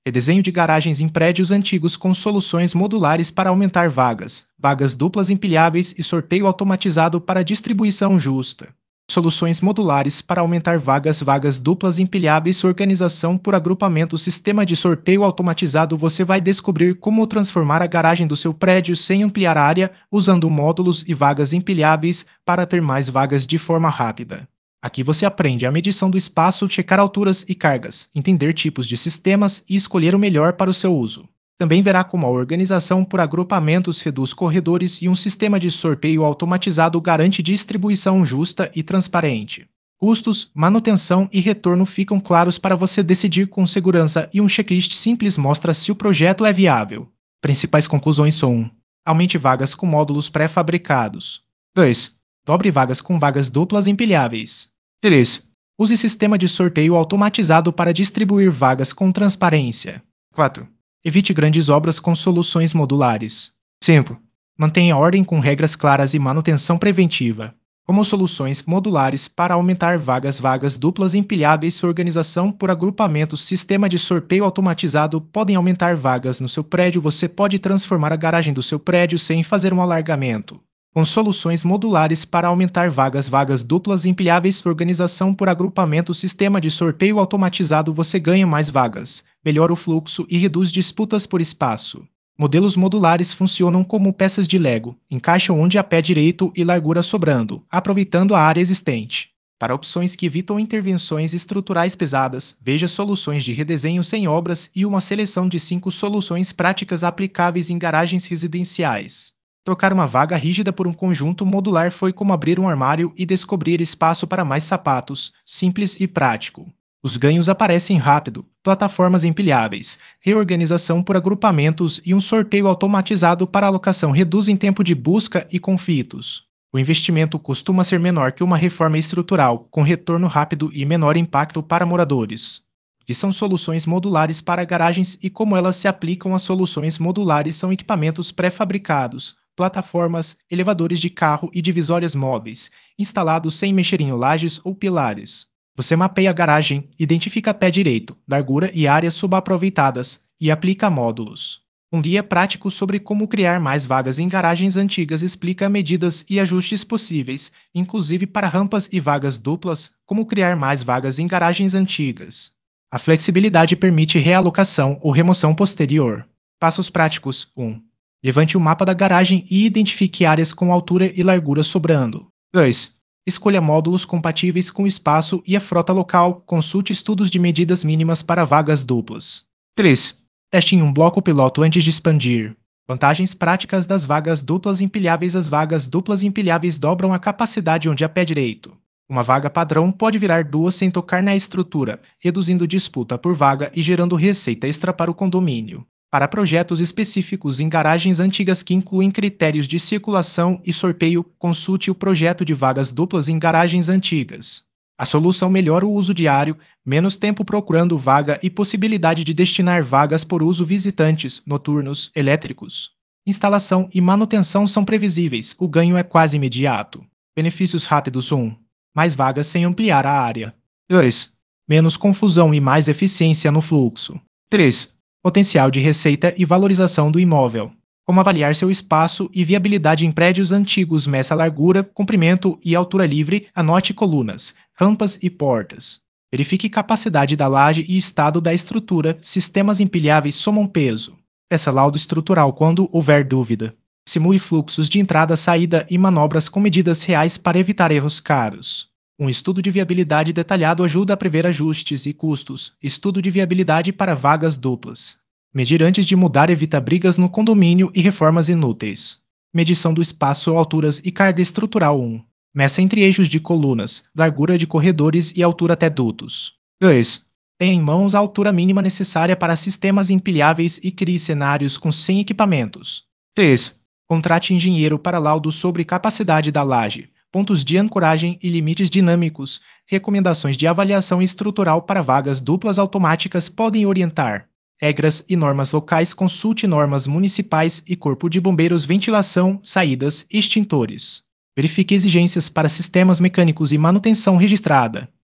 Redesenho de garagens em prédios antigos com soluções modulares para aumentar vagas, vagas duplas empilháveis e sorteio automatizado para distribuição justa. Soluções modulares para aumentar vagas, vagas duplas empilháveis, organização por agrupamento, sistema de sorteio automatizado. Você vai descobrir como transformar a garagem do seu prédio sem ampliar a área, usando módulos e vagas empilháveis para ter mais vagas de forma rápida. Aqui você aprende a medição do espaço, checar alturas e cargas, entender tipos de sistemas e escolher o melhor para o seu uso. Também verá como a organização por agrupamentos reduz corredores e um sistema de sorteio automatizado garante distribuição justa e transparente. Custos, manutenção e retorno ficam claros para você decidir com segurança e um checklist simples mostra se o projeto é viável. Principais conclusões são 1. Aumente vagas com módulos pré-fabricados. 2. Dobre vagas com vagas duplas empilháveis. 3. Use sistema de sorteio automatizado para distribuir vagas com transparência. 4. Evite grandes obras com soluções modulares. 5. Mantenha ordem com regras claras e manutenção preventiva. Como soluções modulares para aumentar vagas, vagas duplas empilháveis, organização por agrupamentos, sistema de sorteio automatizado podem aumentar vagas no seu prédio. Você pode transformar a garagem do seu prédio sem fazer um alargamento. Com soluções modulares para aumentar vagas, vagas duplas empilháveis, organização por agrupamento, sistema de sorteio automatizado, você ganha mais vagas, melhora o fluxo e reduz disputas por espaço. Modelos modulares funcionam como peças de Lego, encaixam onde há pé direito e largura sobrando, aproveitando a área existente. Para opções que evitam intervenções estruturais pesadas, veja soluções de redesenho sem obras e uma seleção de 5 soluções práticas aplicáveis em garagens residenciais. Trocar uma vaga rígida por um conjunto modular foi como abrir um armário e descobrir espaço para mais sapatos, simples e prático. Os ganhos aparecem rápido, plataformas empilháveis, reorganização por agrupamentos e um sorteio automatizado para alocação reduzem tempo de busca e conflitos. O investimento costuma ser menor que uma reforma estrutural, com retorno rápido e menor impacto para moradores. Que são soluções modulares para garagens e como elas se aplicam às soluções modulares são equipamentos pré-fabricados, plataformas, elevadores de carro e divisórias móveis, instalados sem mexer em lajes ou pilares. Você mapeia a garagem, identifica pé direito, largura e áreas subaproveitadas e aplica módulos. Um guia prático sobre como criar mais vagas em garagens antigas explica medidas e ajustes possíveis, inclusive para rampas e vagas duplas, como criar mais vagas em garagens antigas. A flexibilidade permite realocação ou remoção posterior. Passos práticos. 1. Levante o mapa da garagem e identifique áreas com altura e largura sobrando. 2. Escolha módulos compatíveis com o espaço e a frota local. Consulte estudos de medidas mínimas para vagas duplas. 3. Teste em um bloco piloto antes de expandir. Vantagens práticas das vagas duplas empilháveis. As vagas duplas empilháveis dobram a capacidade onde há pé direito. Uma vaga padrão pode virar 2 sem tocar na estrutura, reduzindo disputa por vaga e gerando receita extra para o condomínio. Para projetos específicos em garagens antigas que incluem critérios de circulação e sorteio, consulte o projeto de vagas duplas em garagens antigas. A solução melhora o uso diário, menos tempo procurando vaga e possibilidade de destinar vagas por uso visitantes, noturnos, elétricos. Instalação e manutenção são previsíveis, o ganho é quase imediato. Benefícios rápidos. 1. Mais vagas sem ampliar a área. 2. Menos confusão e mais eficiência no fluxo. 3. Potencial de receita e valorização do imóvel. Como avaliar seu espaço e viabilidade em prédios antigos. Meça largura, comprimento e altura livre, anote colunas, rampas e portas. Verifique capacidade da laje e estado da estrutura, sistemas empilháveis somam peso. Peça laudo estrutural quando houver dúvida. Simule fluxos de entrada, saída e manobras com medidas reais para evitar erros caros. Um estudo de viabilidade detalhado ajuda a prever ajustes e custos. Estudo de viabilidade para vagas duplas. Medir antes de mudar evita brigas no condomínio e reformas inúteis. Medição do espaço, alturas e carga estrutural. 1. Meça entre eixos de colunas, largura de corredores e altura até dutos. 2. Tenha em mãos a altura mínima necessária para sistemas empilháveis e crie cenários com 100 equipamentos. 3. Contrate engenheiro para laudo sobre capacidade da laje, pontos de ancoragem e limites dinâmicos. Recomendações de avaliação estrutural para vagas duplas automáticas podem orientar. Regras e normas locais. Consulte normas municipais e corpo de bombeiros, ventilação, saídas e extintores. Verifique exigências para sistemas mecânicos e manutenção registrada.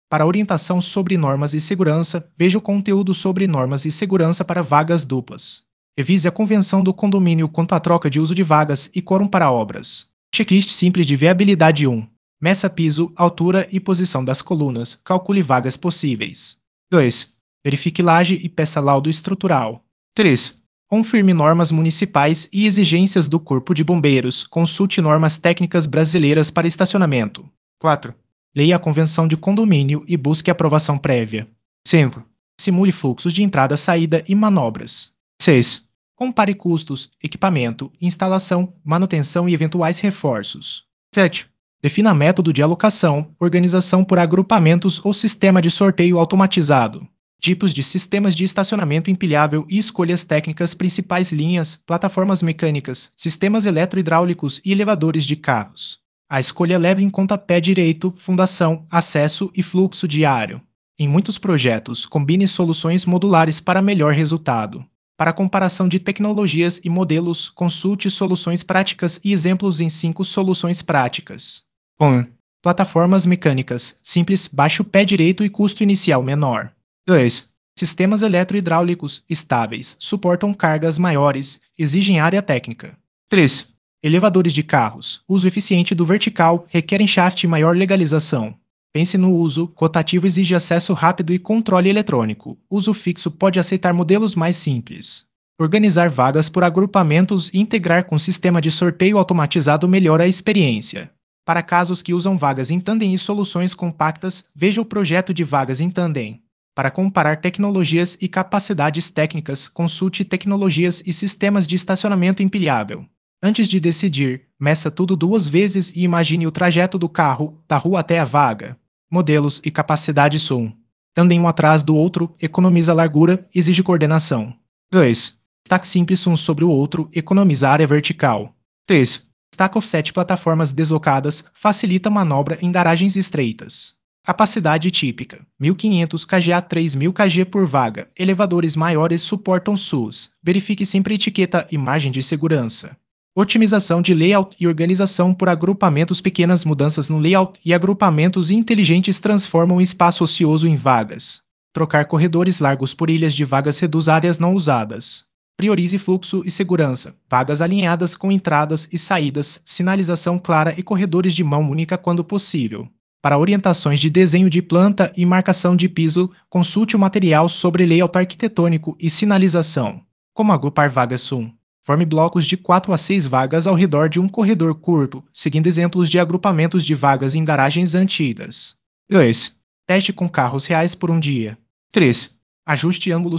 Para orientação sobre normas e segurança, veja o conteúdo sobre normas e segurança para vagas duplas. Revise a convenção do condomínio quanto à troca de uso de vagas e quórum para obras. Checklist simples de viabilidade 1. Meça piso, altura e posição das colunas. Calcule vagas possíveis. 2. Verifique laje e peça laudo estrutural. 3. Confirme normas municipais e exigências do Corpo de Bombeiros. Consulte normas técnicas brasileiras para estacionamento. 4. Leia a convenção de condomínio e busque aprovação prévia. 5. Simule fluxos de entrada, saída e manobras. 6. Compare custos, equipamento, instalação, manutenção e eventuais reforços. 7. Defina método de alocação, organização por agrupamentos ou sistema de sorteio automatizado. Tipos de sistemas de estacionamento empilhável e escolhas técnicas principais linhas, plataformas mecânicas, sistemas eletrohidráulicos e elevadores de carros. A escolha leva em conta pé direito, fundação, acesso e fluxo diário. Em muitos projetos, combine soluções modulares para melhor resultado. Para comparação de tecnologias e modelos, consulte soluções práticas e exemplos em 5 soluções práticas. 1. Plataformas mecânicas, simples, baixo pé direito e custo inicial menor. 2. Sistemas eletrohidráulicos, estáveis, suportam cargas maiores, exigem área técnica. 3. Elevadores de carros, uso eficiente do vertical, requerem shaft e maior legalização. Pense no uso, rotativo exige acesso rápido e controle eletrônico. Uso fixo pode aceitar modelos mais simples. Organizar vagas por agrupamentos e integrar com sistema de sorteio automatizado melhora a experiência. Para casos que usam vagas em tandem e soluções compactas, veja o projeto de vagas em tandem. Para comparar tecnologias e capacidades técnicas, consulte tecnologias e sistemas de estacionamento empilhável. Antes de decidir, meça tudo 2 vezes e imagine o trajeto do carro, da rua até a vaga. Modelos e capacidade sum. Tandem um atrás do outro, economiza largura, exige coordenação. 2. Stack simples um sobre o outro, economiza área vertical. 3. Stack offset plataformas deslocadas, facilita manobra em garagens estreitas. Capacidade típica: 1500 kg a 3000 kg por vaga. Elevadores maiores suportam SUS. Verifique sempre a etiqueta e margem de segurança. Otimização de layout e organização por agrupamentos. Pequenas mudanças no layout e agrupamentos inteligentes transformam o espaço ocioso em vagas. Trocar corredores largos por ilhas de vagas reduz áreas não usadas. Priorize fluxo e segurança. Vagas alinhadas com entradas e saídas, sinalização clara e corredores de mão única quando possível. Para orientações de desenho de planta e marcação de piso, consulte o material sobre layout arquitetônico e sinalização. Como agrupar vagas SUM? Forme blocos de 4 a 6 vagas ao redor de um corredor curto, seguindo exemplos de agrupamentos de vagas em garagens antigas. 2. Teste com carros reais por um dia. 3. Ajuste ângulos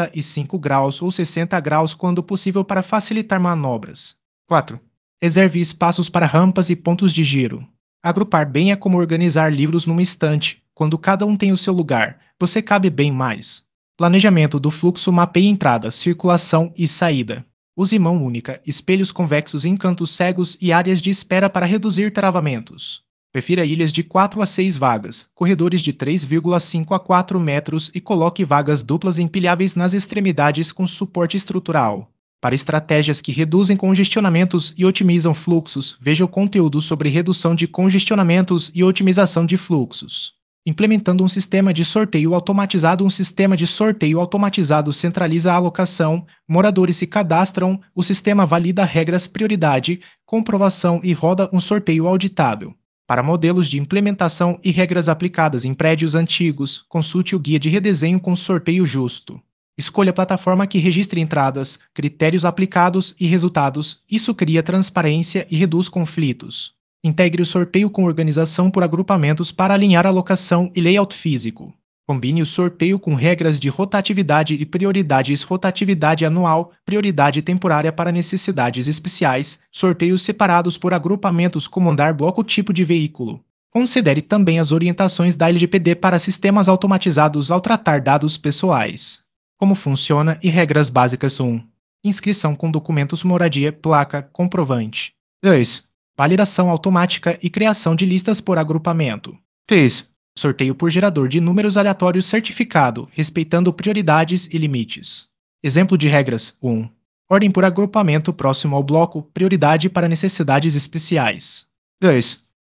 45 graus ou 60 graus quando possível para facilitar manobras. 4. Reserve espaços para rampas e pontos de giro. Agrupar bem é como organizar livros numa estante. Quando cada um tem o seu lugar, você cabe bem mais. Planejamento do fluxo. Mapeie entrada, circulação e saída. Use mão única, espelhos convexos em cantos cegos e áreas de espera para reduzir travamentos. Prefira ilhas de 4 a 6 vagas, corredores de 3,5 a 4 metros e coloque vagas duplas empilháveis nas extremidades com suporte estrutural. Para estratégias que reduzem congestionamentos e otimizam fluxos, veja o conteúdo sobre redução de congestionamentos e otimização de fluxos. Implementando um sistema de sorteio automatizado. Um sistema de sorteio automatizado centraliza a alocação, moradores se cadastram, o sistema valida regras, prioridade, comprovação e roda um sorteio auditável. Para modelos de implementação e regras aplicadas em prédios antigos, consulte o guia de redesenho com sorteio justo. Escolha a plataforma que registre entradas, critérios aplicados e resultados. Isso cria transparência e reduz conflitos. Integre o sorteio com organização por agrupamentos para alinhar alocação e layout físico. Combine o sorteio com regras de rotatividade e prioridades. Rotatividade anual, prioridade temporária para necessidades especiais, sorteios separados por agrupamentos. Comandar bloco. Tipo de veículo. Considere também as orientações da LGPD para sistemas automatizados ao tratar dados pessoais. Como funciona e regras básicas. 1. Inscrição com documentos. Moradia, placa, comprovante. 2. Validação automática e criação de listas por agrupamento. 3. Sorteio por gerador de números aleatórios certificado, respeitando prioridades e limites. Exemplo de regras. 1. Ordem por agrupamento próximo ao bloco, prioridade para necessidades especiais. 2.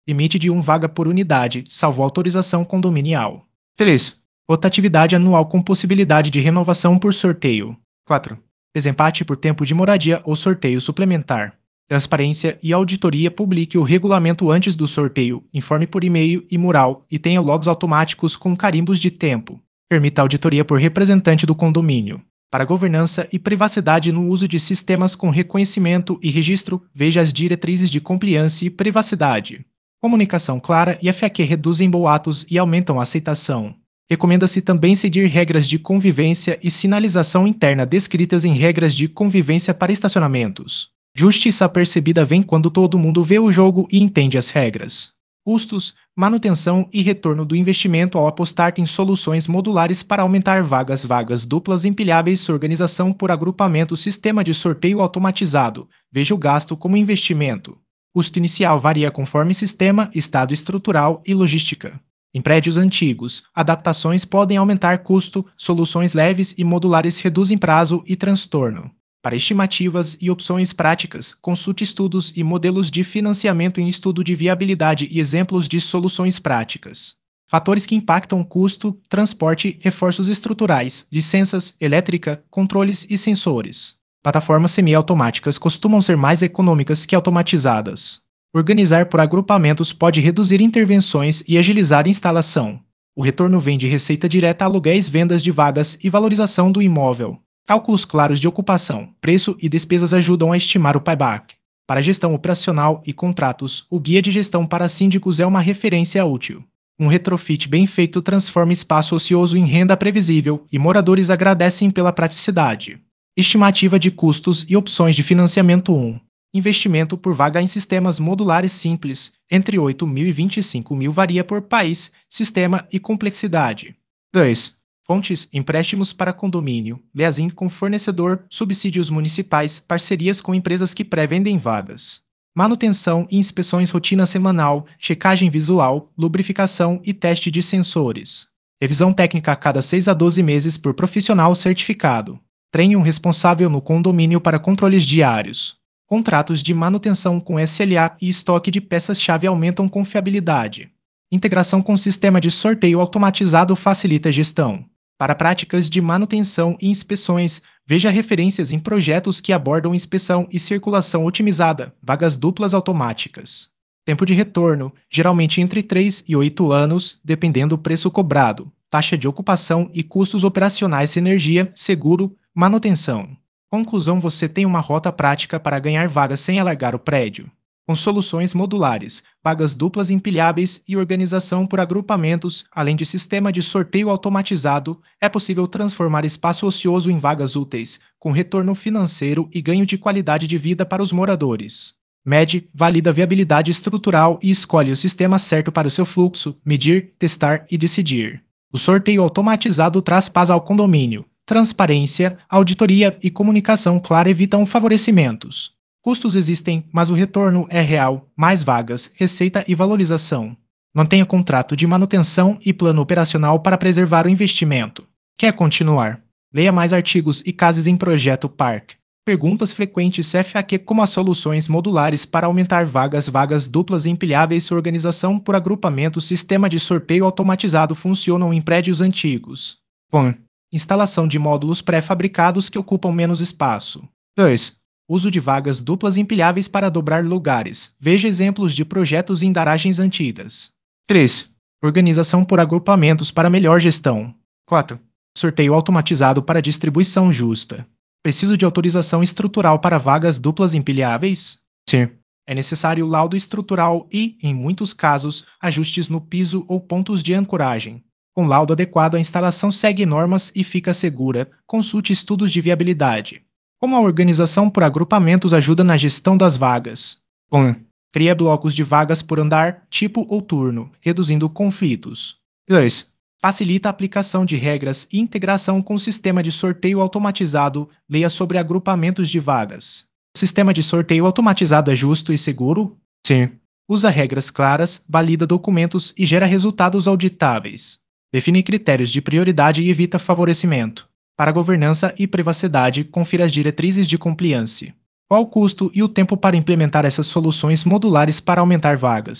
Limite de 1 vaga por unidade, salvo autorização condominial. 3. Rotatividade anual com possibilidade de renovação por sorteio. 4. Desempate por tempo de moradia ou sorteio suplementar. Transparência e auditoria. Publique o regulamento antes do sorteio, informe por e-mail e mural e tenha logs automáticos com carimbos de tempo. Permita auditoria por representante do condomínio. Para governança e privacidade no uso de sistemas com reconhecimento e registro, veja as diretrizes de compliance e privacidade. Comunicação clara e FAQ reduzem boatos e aumentam a aceitação. Recomenda-se também seguir regras de convivência e sinalização interna descritas em regras de convivência para estacionamentos. Justiça percebida vem quando todo mundo vê o jogo e entende as regras. Custos, manutenção e retorno do investimento ao apostar em soluções modulares para aumentar vagas duplas empilháveis, organização por agrupamento, sistema de sorteio automatizado. Veja o gasto como investimento. Custo inicial varia conforme sistema, estado estrutural e logística. Em prédios antigos, adaptações podem aumentar custo, soluções leves e modulares reduzem prazo e transtorno. Para estimativas e opções práticas, consulte estudos e modelos de financiamento em estudo de viabilidade e exemplos de soluções práticas. Fatores que impactam custo, transporte, reforços estruturais, licenças, elétrica, controles e sensores. Plataformas semiautomáticas costumam ser mais econômicas que automatizadas. Organizar por agrupamentos pode reduzir intervenções e agilizar a instalação. O retorno vem de receita direta, aluguéis, vendas de vagas e valorização do imóvel. Cálculos claros de ocupação, preço e despesas ajudam a estimar o payback. Para gestão operacional e contratos, o Guia de Gestão para Síndicos é uma referência útil. Um retrofit bem feito transforma espaço ocioso em renda previsível e moradores agradecem pela praticidade. Estimativa de custos e opções de financiamento 1. Investimento por vaga em sistemas modulares simples, entre 8 mil e 25 mil varia por país, sistema e complexidade. 2. Fontes, empréstimos para condomínio, leasing com fornecedor, subsídios municipais, parcerias com empresas que pré-vendem vagas. Manutenção e inspeções rotina semanal, checagem visual, lubrificação e teste de sensores. Revisão técnica a cada 6 a 12 meses por profissional certificado. Treine um responsável no condomínio para controles diários. Contratos de manutenção com SLA e estoque de peças-chave aumentam confiabilidade. Integração com sistema de sorteio automatizado facilita a gestão. Para práticas de manutenção e inspeções, veja referências em projetos que abordam inspeção e circulação otimizada, vagas duplas automáticas. Tempo de retorno, geralmente entre 3 e 8 anos, dependendo do preço cobrado, taxa de ocupação e custos operacionais, energia, seguro, manutenção. Conclusão: você tem uma rota prática para ganhar vagas sem alargar o prédio. Com soluções modulares, vagas duplas empilháveis e organização por agrupamentos, além de sistema de sorteio automatizado, é possível transformar espaço ocioso em vagas úteis, com retorno financeiro e ganho de qualidade de vida para os moradores. Mede, valida a viabilidade estrutural e escolhe o sistema certo para o seu fluxo, medir, testar e decidir. O sorteio automatizado traz paz ao condomínio. Transparência, auditoria e comunicação clara evitam favorecimentos. Custos existem, mas o retorno é real, mais vagas, receita e valorização. Mantenha contrato de manutenção e plano operacional para preservar o investimento. Quer continuar? Leia mais artigos e cases em Projeto Park. Perguntas frequentes FAQ: como as soluções modulares para aumentar vagas duplas e empilháveis, organização por agrupamento, sistema de sorteio automatizado funcionam em prédios antigos. 1. Instalação de módulos pré-fabricados que ocupam menos espaço. 2. Uso de vagas duplas empilháveis para dobrar lugares. Veja exemplos de projetos em garagens antigas. 3. Organização por agrupamentos para melhor gestão. 4. Sorteio automatizado para distribuição justa. Preciso de autorização estrutural para vagas duplas empilháveis? Sim. É necessário laudo estrutural e, em muitos casos, ajustes no piso ou pontos de ancoragem. Com laudo adequado, a instalação segue normas e fica segura. Consulte estudos de viabilidade. Como a organização por agrupamentos ajuda na gestão das vagas? 1. Cria blocos de vagas por andar, tipo ou turno, reduzindo conflitos. 2. Facilita a aplicação de regras e integração com o sistema de sorteio automatizado. Leia sobre agrupamentos de vagas. O sistema de sorteio automatizado é justo e seguro? Sim. Usa regras claras, valida documentos e gera resultados auditáveis. Define critérios de prioridade e evita favorecimento. Para governança e privacidade, confira as diretrizes de compliance. Qual o custo e o tempo para implementar essas soluções modulares para aumentar vagas?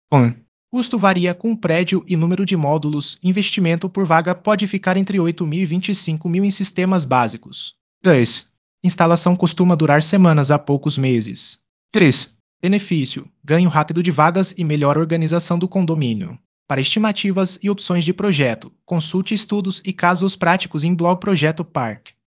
1. Custo varia com prédio e número de módulos. Investimento por vaga pode ficar entre 8.000 e 25.000 em sistemas básicos. 2. Instalação costuma durar semanas a poucos meses. 3. Benefício: ganho rápido de vagas e melhor organização do condomínio. Para estimativas e opções de projeto, consulte estudos e casos práticos em Blog Projeto Park.